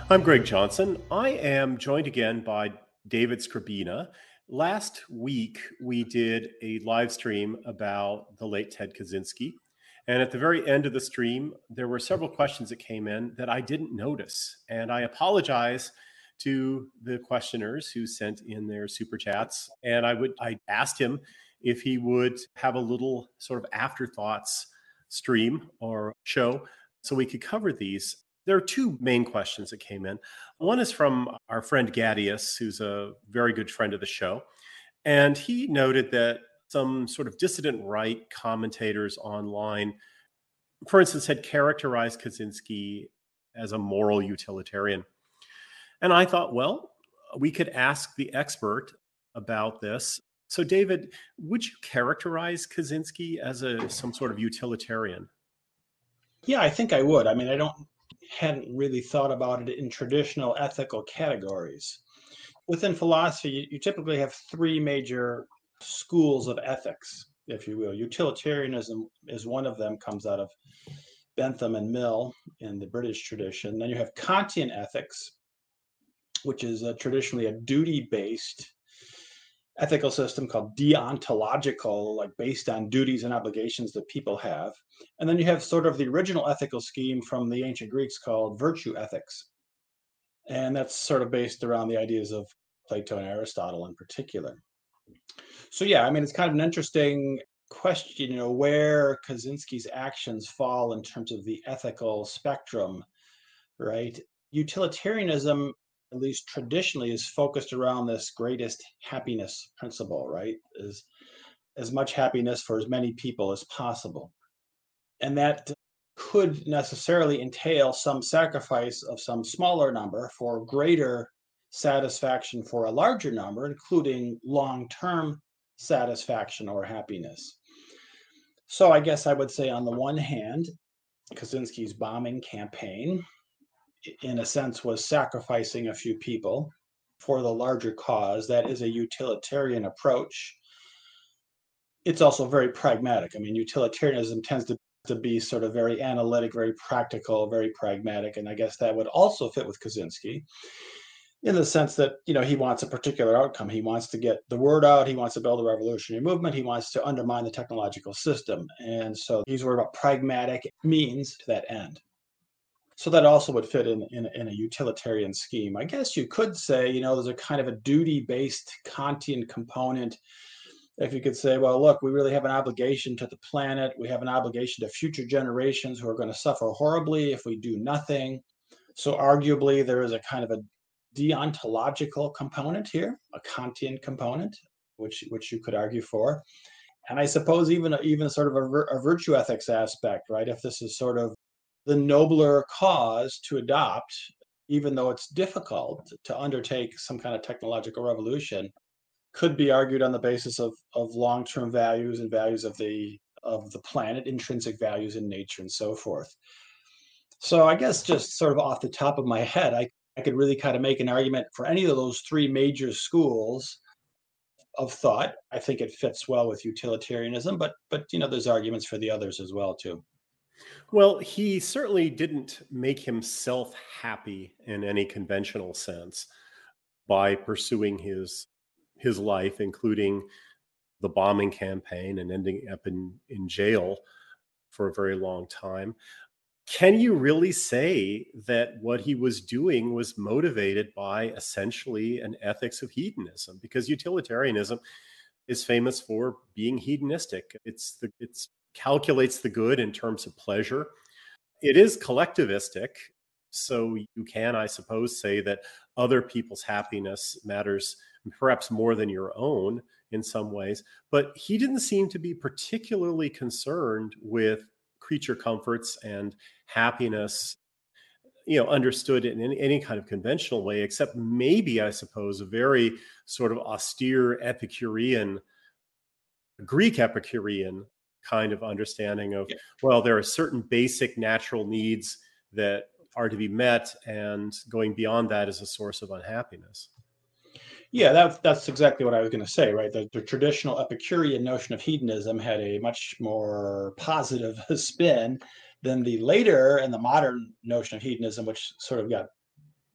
I'm Greg Johnson. I am joined again by David Scribina. Last week, we did a live stream about the late Ted Kaczynski. And at the very end of the stream, there were several questions that came in that I didn't notice. And I apologize to the questioners who sent in their super chats. And I asked him if he would have a little sort of afterthoughts stream or show so we could cover these. There are two main questions that came in. One is from our friend Gadius, who's a very good friend of the show. And he noted that some sort of dissident right commentators online, for instance, had characterized Kaczynski as a moral utilitarian. And I thought, well, we could ask the expert about this. So, David, would you characterize Kaczynski as some sort of utilitarian? Yeah, I think I would. I mean, hadn't really thought about it in traditional ethical categories. Within philosophy, you typically have three major schools of ethics, if you will. Utilitarianism is one of them, comes out of Bentham and Mill in the British tradition. Then you have Kantian ethics, which is traditionally a duty-based ethical system called deontological, like based on duties and obligations that people have. And then you have sort of the original ethical scheme from the ancient Greeks called virtue ethics. And that's sort of based around the ideas of Plato and Aristotle in particular. So yeah, I mean, it's kind of an interesting question, where Kaczynski's actions fall in terms of the ethical spectrum, right? Utilitarianism, at least traditionally, is focused around this greatest happiness principle, right? Is as much happiness for as many people as possible. And that could necessarily entail some sacrifice of some smaller number for greater satisfaction for a larger number, including long-term satisfaction or happiness. So I guess I would say on the one hand, Kaczynski's bombing campaign, in a sense, was sacrificing a few people for the larger cause. That is a utilitarian approach. It's also very pragmatic. I mean, utilitarianism tends to be sort of very analytic, very practical, very pragmatic. And I guess that would also fit with Kaczynski in the sense that, he wants a particular outcome. He wants to get the word out. He wants to build a revolutionary movement. He wants to undermine the technological system. And so he's worried about pragmatic means to that end. So that also would fit in a utilitarian scheme. I guess you could say, there's a kind of a duty-based Kantian component. If you could say, well, look, we really have an obligation to the planet. We have an obligation to future generations who are going to suffer horribly if we do nothing. So arguably, there is a kind of a deontological component here, a Kantian component, which you could argue for. And I suppose even sort of a virtue ethics aspect, right? If this is sort of the nobler cause to adopt, even though it's difficult to undertake some kind of technological revolution, could be argued on the basis of long-term values and values of the planet, intrinsic values in nature and so forth. So I guess just sort of off the top of my head, I could really kind of make an argument for any of those three major schools of thought. I think it fits well with utilitarianism, but there's arguments for the others as well too. Well, he certainly didn't make himself happy in any conventional sense by pursuing his life, including the bombing campaign and ending up in jail for a very long time. Can you really say that what he was doing was motivated by essentially an ethics of hedonism? Because utilitarianism is famous for being hedonistic. It calculates the good in terms of pleasure. It is collectivistic. So you can, I suppose, say that other people's happiness matters perhaps more than your own in some ways. But he didn't seem to be particularly concerned with creature comforts and happiness, understood in any kind of conventional way, except maybe, I suppose, a very sort of austere Epicurean, Greek Epicurean kind of understanding of, well, there are certain basic natural needs that are to be met, and going beyond that is a source of unhappiness. Yeah, that's exactly what I was going to say, right? The traditional Epicurean notion of hedonism had a much more positive spin than the later and the modern notion of hedonism, which sort of got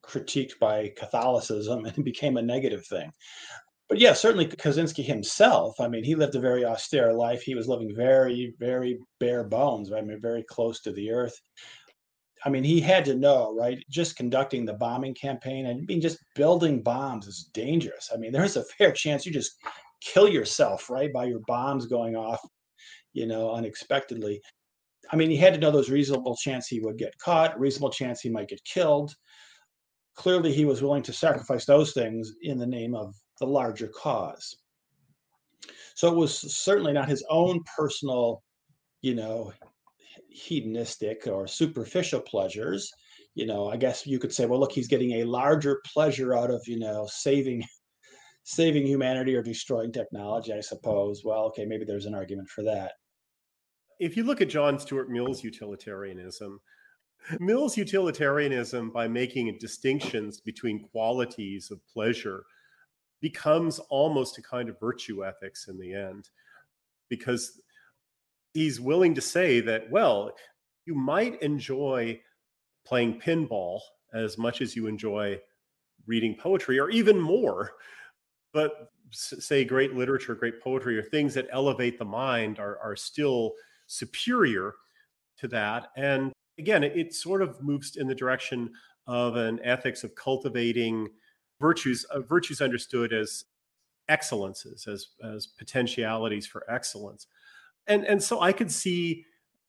critiqued by Catholicism and became a negative thing. But yeah, certainly Kaczynski himself, I mean, he lived a very austere life. He was living very, very bare bones, right? I mean, very close to the earth. I mean, he had to know, right? Just conducting the bombing campaign and being just building bombs is dangerous. I mean, there's a fair chance you just kill yourself, right, by your bombs going off, unexpectedly. I mean, he had to know there's reasonable chance he would get caught, reasonable chance he might get killed. Clearly, he was willing to sacrifice those things in the name of the larger cause. So it was certainly not his own personal, you know, hedonistic or superficial pleasures. I guess you could say, well, look, he's getting a larger pleasure out of, saving humanity or destroying technology, I suppose. Well, okay, maybe there's an argument for that. If you look at John Stuart Mill's utilitarianism, Mill's utilitarianism, by making distinctions between qualities of pleasure, becomes almost a kind of virtue ethics in the end, because he's willing to say that, well, you might enjoy playing pinball as much as you enjoy reading poetry, or even more. But say great literature, great poetry, or things that elevate the mind are still superior to that. And again, it sort of moves in the direction of an ethics of cultivating virtues understood as excellences, as potentialities for excellence. And so I could see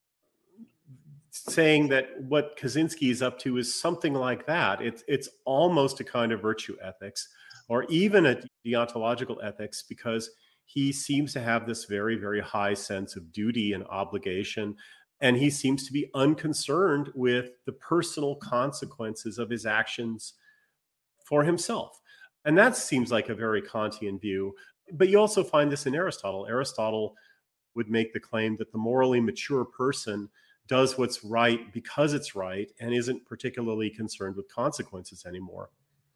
saying that what Kaczynski is up to is something like that. It's almost a kind of virtue ethics, or even a deontological ethics, because he seems to have this very, very high sense of duty and obligation. And he seems to be unconcerned with the personal consequences of his actions for himself. And that seems like a very Kantian view. But you also find this in Aristotle. Aristotle would make the claim that the morally mature person does what's right because it's right and isn't particularly concerned with consequences anymore.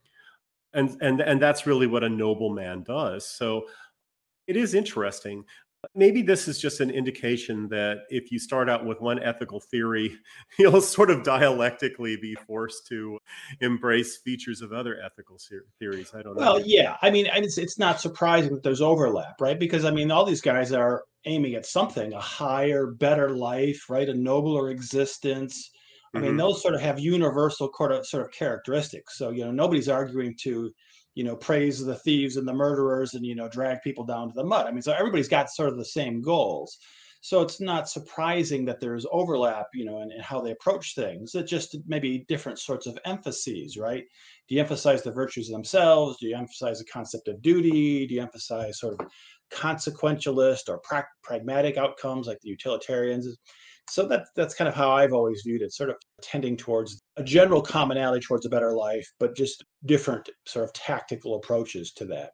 And that's really what a noble man does. So it is interesting. Maybe this is just an indication that if you start out with one ethical theory, you'll sort of dialectically be forced to embrace features of other ethical theories. I don't know. Well, yeah. I mean, and it's not surprising that there's overlap, right? Because I mean, all these guys are aiming at something, a higher, better life, right? A nobler existence. I mean, Mm-hmm. those sort of have universal sort of characteristics. So, nobody's arguing to, praise the thieves and the murderers and, drag people down to the mud. I mean, so everybody's got sort of the same goals. So it's not surprising that there's overlap, in how they approach things. It's just maybe different sorts of emphases, right? Do you emphasize the virtues themselves? Do you emphasize the concept of duty? Do you emphasize sort of consequentialist or pragmatic outcomes like the utilitarians? So that's kind of how I've always viewed it, sort of tending towards a general commonality towards a better life, but just different sort of tactical approaches to that.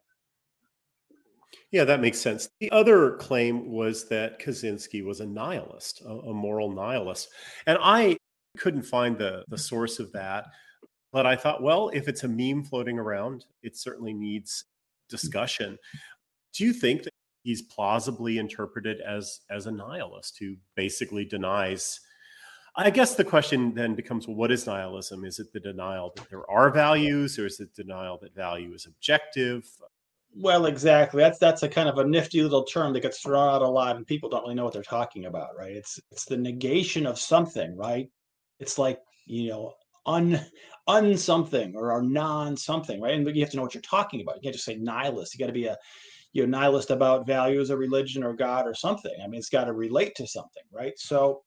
Yeah, that makes sense. The other claim was that Kaczynski was a nihilist, a moral nihilist. And I couldn't find the source of that. But I thought, well, if it's a meme floating around, it certainly needs discussion. Do you think that he's plausibly interpreted as a nihilist who basically denies? I guess the question then becomes, well, what is nihilism? Is it the denial that there are values, or is it denial that value is objective? Well, exactly. That's a kind of a nifty little term that gets thrown out a lot, and people don't really know what they're talking about, right? It's the negation of something, right? It's like un something or non something, right? And you have to know what you're talking about. You can't just say nihilist. You got to be a nihilist about values or religion or God or something. I mean, it's got to relate to something, right? So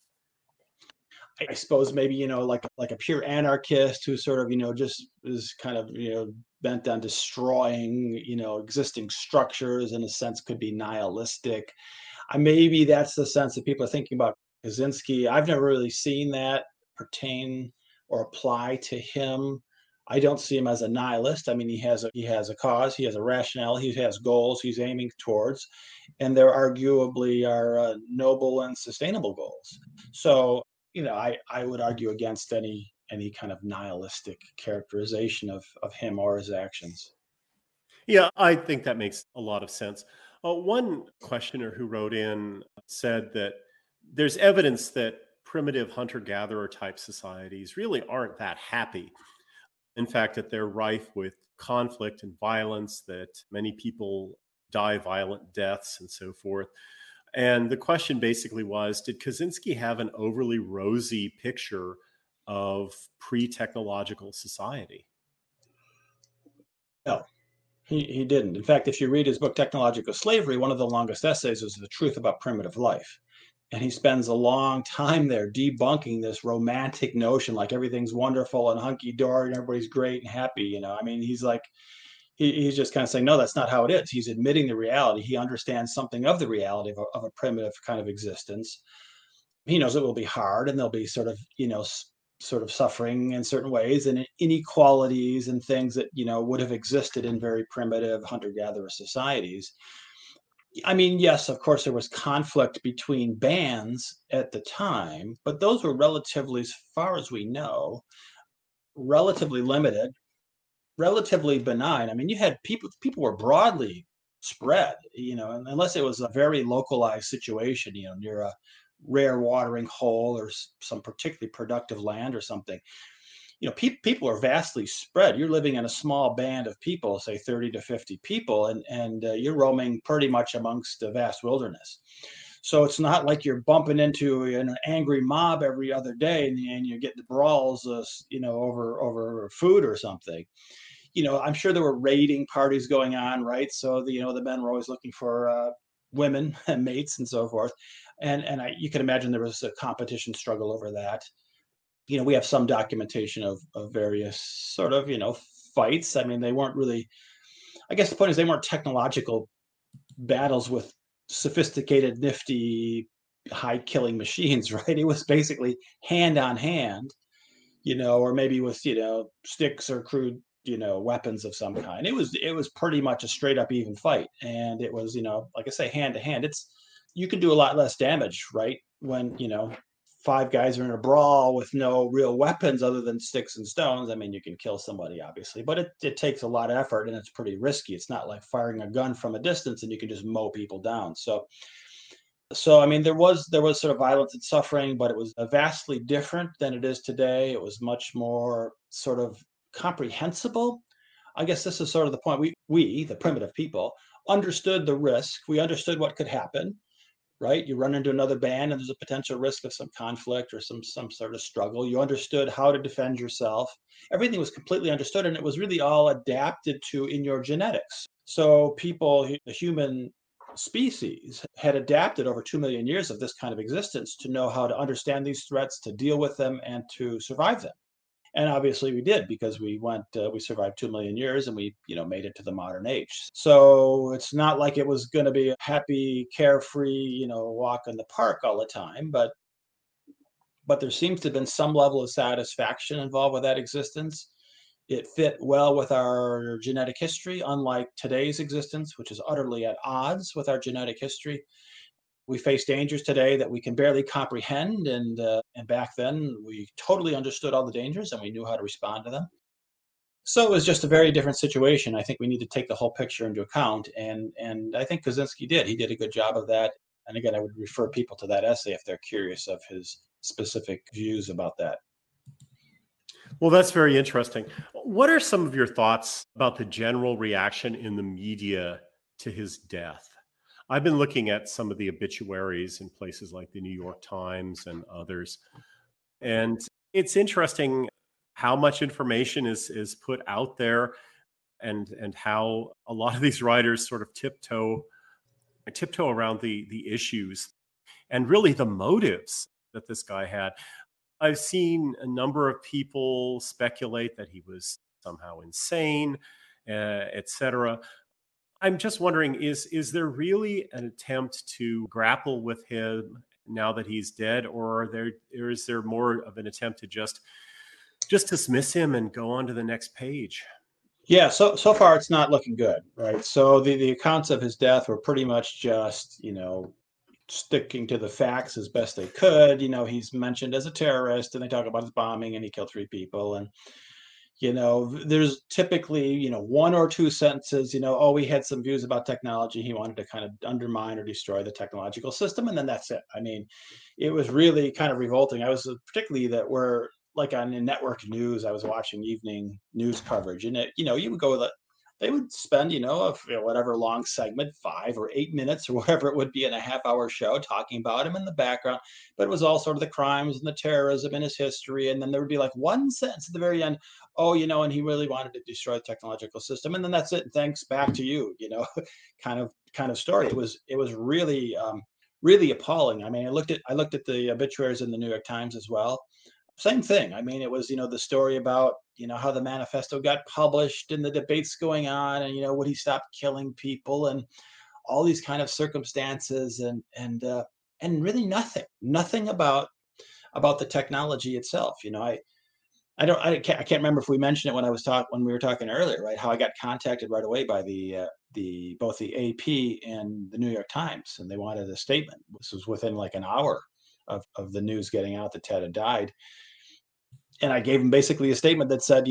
I suppose maybe like a pure anarchist who sort of just is kind of bent on destroying existing structures, in a sense, could be nihilistic. Maybe that's the sense that people are thinking about Kaczynski. I've never really seen that pertain or apply to him. I don't see him as a nihilist. I mean, he has a cause, he has a rationale, he has goals he's aiming towards, and there arguably are noble and sustainable goals. So I would argue against any kind of nihilistic characterization of him or his actions. Yeah, I think that makes a lot of sense. One questioner who wrote in said that there's evidence that primitive hunter gatherer type societies really aren't that happy. In fact, that they're rife with conflict and violence, that many people die violent deaths and so forth. And the question basically was, did Kaczynski have an overly rosy picture of pre technological society? No, he didn't. In fact, if you read his book, Technological Slavery, one of the longest essays is The Truth About Primitive Life. And he spends a long time there debunking this romantic notion like everything's wonderful and hunky dory and everybody's great and happy. I mean, he's like, he's just kind of saying, no, that's not how it is. He's admitting the reality. He understands something of the reality of a primitive kind of existence. He knows it will be hard and there'll be sort of, sort of suffering in certain ways and inequalities and things that, would have existed in very primitive hunter-gatherer societies. I mean, yes, of course, there was conflict between bands at the time, but those were relatively, as far as we know, relatively limited, relatively benign. I mean, you had people were broadly spread, unless it was a very localized situation, near a rare watering hole or some particularly productive land or something. People are vastly spread. You're living in a small band of people, say 30 to 50 people, and you're roaming pretty much amongst a vast wilderness. So it's not like you're bumping into an angry mob every other day and you're getting brawls, over food or something. I'm sure there were raiding parties going on, right? So the men were always looking for women and mates and so forth, and you can imagine there was a competition struggle over that. We have some documentation of various sort of fights. I mean, they weren't really. I guess the point is they weren't technological battles with sophisticated, nifty, high killing machines, right? It was basically hand on hand, or maybe with sticks or crude weapons of some kind. It was pretty much a straight up even fight, and it was like I say, hand to hand. You can do a lot less damage, right? When five guys are in a brawl with no real weapons other than sticks and stones. I mean, you can kill somebody obviously, but it takes a lot of effort and it's pretty risky. It's not like firing a gun from a distance and you can just mow people down. So I mean, there was sort of violence and suffering, but it was vastly different than it is today. It was much more sort of comprehensible. I guess this is sort of the point. We the primitive people understood the risk. We understood what could happen. Right, you run into another band and there's a potential risk of some conflict or some sort of struggle. You understood how to defend yourself. Everything was completely understood, and it was really all adapted to in your genetics. So people, the human species, had adapted over 2 million years of this kind of existence to know how to understand these threats, to deal with them, and to survive them. And obviously we did, because we survived 2 million years and we made it to the modern age. So it's not like it was going to be a happy, carefree walk in the park all the time, but there seems to have been some level of satisfaction involved with that existence. It fit well with our genetic history, unlike today's existence, which is utterly at odds with our genetic history. We face dangers today that we can barely comprehend, and back then we totally understood all the dangers and we knew how to respond to them. So it was just a very different situation. I think we need to take the whole picture into account, and I think Kaczynski did. He did a good job of that. And again, I would refer people to that essay if they're curious of his specific views about that. Well, that's very interesting. What are some of your thoughts about the general reaction in the media to his death? I've been looking at some of the obituaries in places like the New York Times and others. And it's interesting how much information is put out there, and how a lot of these writers sort of tiptoe around the issues and really the motives that this guy had. I've seen a number of people speculate that he was somehow insane, etc. I'm just wondering, is there really an attempt to grapple with him now that he's dead, or is there more of an attempt to just dismiss him and go on to the next page? Yeah, so far it's not looking good, right? So the accounts of his death were pretty much just, sticking to the facts as best they could. He's mentioned as a terrorist, and they talk about his bombing, and he killed 3 people. And there's typically one or two sentences. Oh, he had some views about technology. He wanted to kind of undermine or destroy the technological system, and then that's it. I mean, it was really kind of revolting. I was particularly that where like on the network news, I was watching evening news coverage, and you would go with it. They would spend, whatever long segment, 5 or 8 minutes or whatever it would be in a half-hour show, talking about him in the background. But it was all sort of the crimes and the terrorism and his history. And then there would be like one sentence at the very end, oh, and he really wanted to destroy the technological system. And then that's it. Thanks, back to you, kind of story. It was really really appalling. I mean, I looked at the obituaries in the New York Times as well. Same thing. I mean, it was, the story about, how the manifesto got published and the debates going on, and, would he stop killing people, and all these kind of circumstances, and really nothing about the technology itself. I can't remember if we mentioned it when we were talking earlier, right? How I got contacted right away by the both the AP and the New York Times, and they wanted a statement. This was within like an hour of the news getting out that Ted had died, and I gave them basically a statement that said,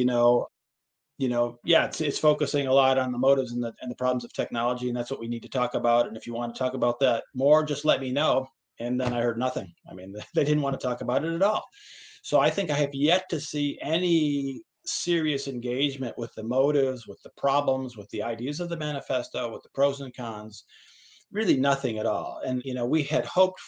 yeah, it's focusing a lot on the motives and the problems of technology, and that's what we need to talk about. And if you want to talk about that more, just let me know. And then I heard nothing. I mean, they didn't want to talk about it at all. So I think I have yet to see any serious engagement with the motives, with the problems, with the ideas of the manifesto, with the pros and cons. Really nothing at all. And we had hoped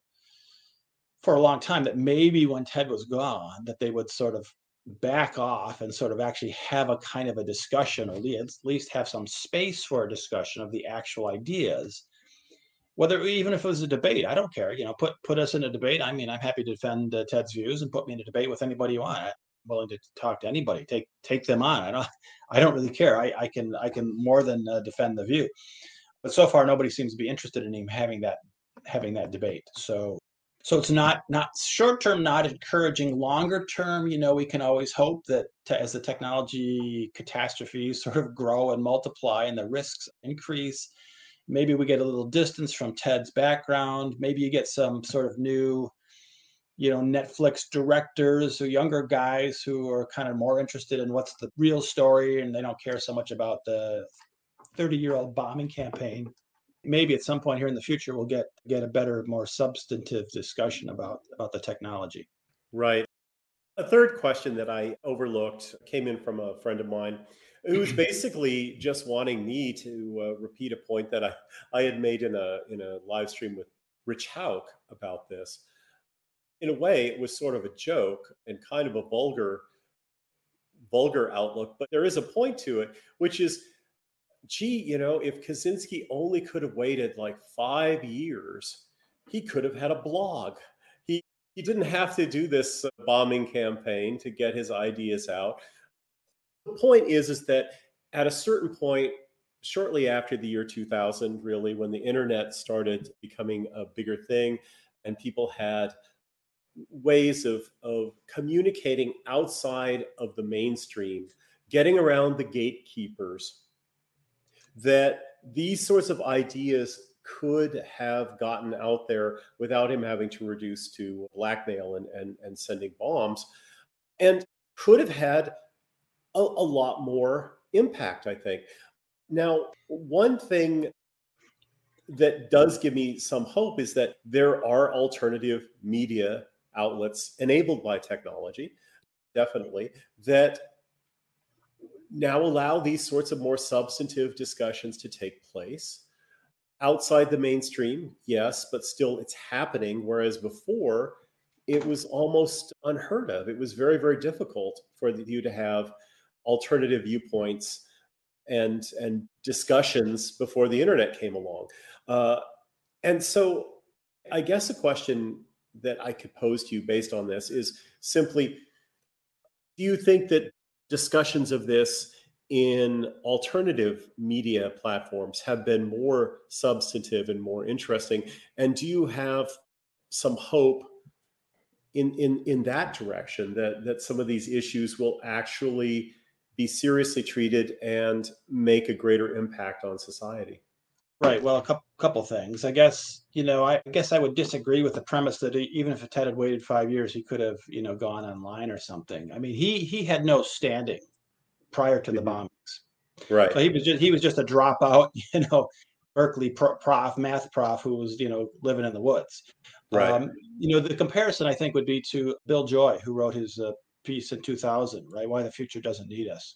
for a long time that maybe when Ted was gone, that they would sort of back off and sort of actually have a kind of a discussion, or at least have some space for a discussion of the actual ideas. Whether even if it was a debate, I don't care. Put us in a debate. I mean, I'm happy to defend Ted's views, and put me in a debate with anybody you want. I'm willing to talk to anybody. Take them on. I don't really care. I can more than defend the view. But so far, nobody seems to be interested in him having that debate. So it's not short term, not encouraging. Longer term, we can always hope that as the technology catastrophes sort of grow and multiply and the risks increase, maybe we get a little distance from Ted's background. Maybe you get some sort of new, Netflix directors or younger guys who are kind of more interested in what's the real story, and they don't care so much about the 30-year-old bombing campaign. Maybe at some point here in the future, we'll get a better, more substantive discussion about the technology. Right. A third question that I overlooked came in from a friend of mine who's basically just wanting me to repeat a point that I had made in a live stream with Rich Hauk about this. In a way, it was sort of a joke and kind of a vulgar outlook, but there is a point to it, which is, gee, if Kaczynski only could have waited like 5 years, he could have had a blog. He didn't have to do this bombing campaign to get his ideas out. The point is that at a certain point, shortly after the year 2000, really, when the internet started becoming a bigger thing and people had ways of communicating outside of the mainstream, getting around the gatekeepers, that these sorts of ideas could have gotten out there without him having to reduce to blackmail and sending bombs, and could have had a lot more impact, I think. Now, one thing that does give me some hope is that there are alternative media outlets enabled by technology, definitely, that now allow these sorts of more substantive discussions to take place outside the mainstream, yes, but still it's happening. Whereas before, it was almost unheard of. It was very, very difficult for you to have alternative viewpoints and discussions before the internet came along. And so I guess a question that I could pose to you based on this is simply, do you think that discussions of this in alternative media platforms have been more substantive and more interesting? And do you have some hope in that direction, that some of these issues will actually be seriously treated and make a greater impact on society? Right. Well, a couple things. I guess I would disagree with the premise that even if Ted had waited 5 years, he could have, gone online or something. I mean, he had no standing prior to the Mhm. bombings. Right. So he was just a dropout, Berkeley prof, math prof, who was, living in the woods. Right. The comparison I think would be to Bill Joy, who wrote his piece in 2000, right? Why the Future Doesn't Need Us.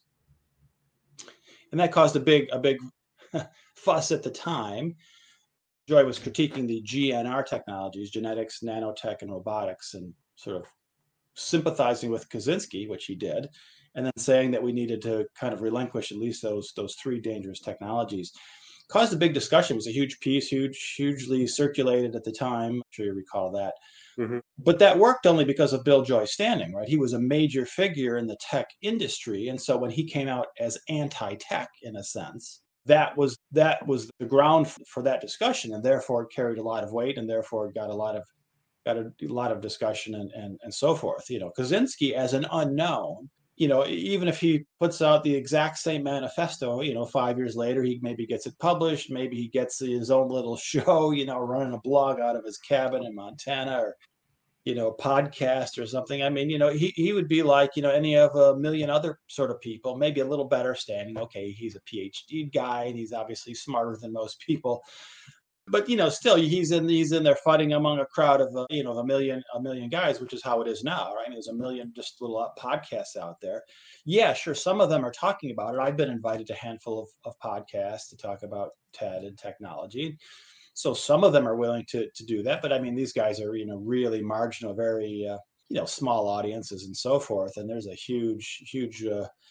And that caused a big fuss at the time. Joy was critiquing the GNR technologies, genetics, nanotech, and robotics, and sort of sympathizing with Kaczynski, which he did, and then saying that we needed to kind of relinquish at least those three dangerous technologies. Caused a big discussion. It was a huge piece, hugely circulated at the time. I'm sure you recall that. Hmm. But that worked only because of Bill Joy's standing, right? He was a major figure in the tech industry. And so when he came out as anti-tech, in a sense, that was the ground for that discussion, and therefore it carried a lot of weight, and therefore it got a lot of discussion and so forth. Kaczynski as an unknown, even if he puts out the exact same manifesto, 5 years later, he maybe gets it published, maybe he gets his own little show, running a blog out of his cabin in Montana, or podcast or something. I mean, he would be like, any of a million other sort of people, maybe a little better standing. Okay, he's a PhD guy and he's obviously smarter than most people. But still, he's in there fighting among a crowd of a million guys, which is how it is now, right? There's a million just little podcasts out there. Yeah, sure. Some of them are talking about it. I've been invited to a handful of podcasts to talk about TED and technology. So some of them are willing to do that, but I mean, these guys are really marginal, very small audiences and so forth. And there's a huge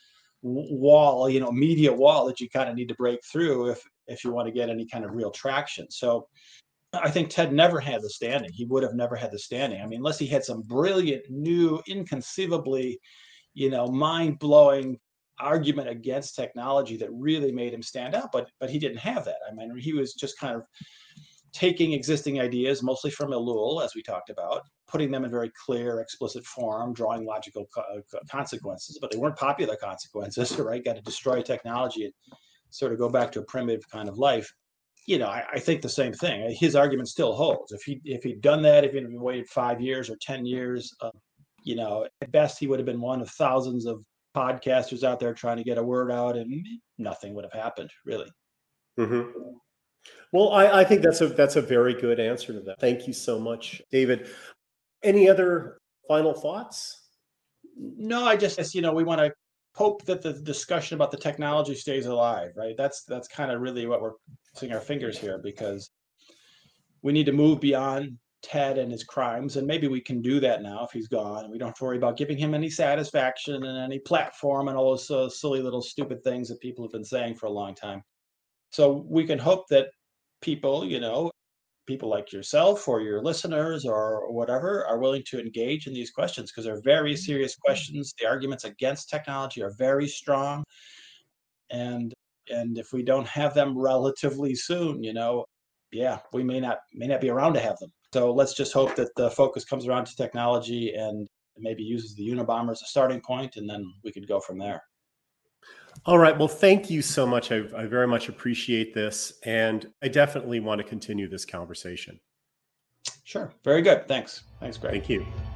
wall, media wall that you kind of need to break through if you want to get any kind of real traction. So I think TED never had the standing. He would have never had the standing. I mean, unless he had some brilliant, new, inconceivably, mind-blowing argument against technology that really made him stand out. But he didn't have that. I mean, he was just kind of taking existing ideas, mostly from Ellul, as we talked about, putting them in very clear, explicit form, drawing logical consequences, but they weren't popular consequences, right? Got to destroy technology and sort of go back to a primitive kind of life. I think the same thing. His argument still holds. If he'd done that, if he'd waited 5 years or 10 years, at best he would have been one of thousands of podcasters out there trying to get a word out, and nothing would have happened, really. Mm-hmm. Well, I think that's a very good answer to that. Thank you so much, David. Any other final thoughts? No, I just, we want to hope that the discussion about the technology stays alive, right? That's kind of really what we're putting our fingers here, because we need to move beyond Ted and his crimes, and maybe we can do that now if he's gone. We don't have to worry about giving him any satisfaction and any platform and all those silly little stupid things that people have been saying for a long time. So we can hope that people, people like yourself or your listeners or whatever are willing to engage in these questions, because they're very serious questions. The arguments against technology are very strong. And if we don't have them relatively soon, yeah, we may not be around to have them. So let's just hope that the focus comes around to technology and maybe uses the Unabomber as a starting point, and then we could go from there. All right. Well, thank you so much. I very much appreciate this. And I definitely want to continue this conversation. Sure. Very good. Thanks. Thanks, Greg. Thank you.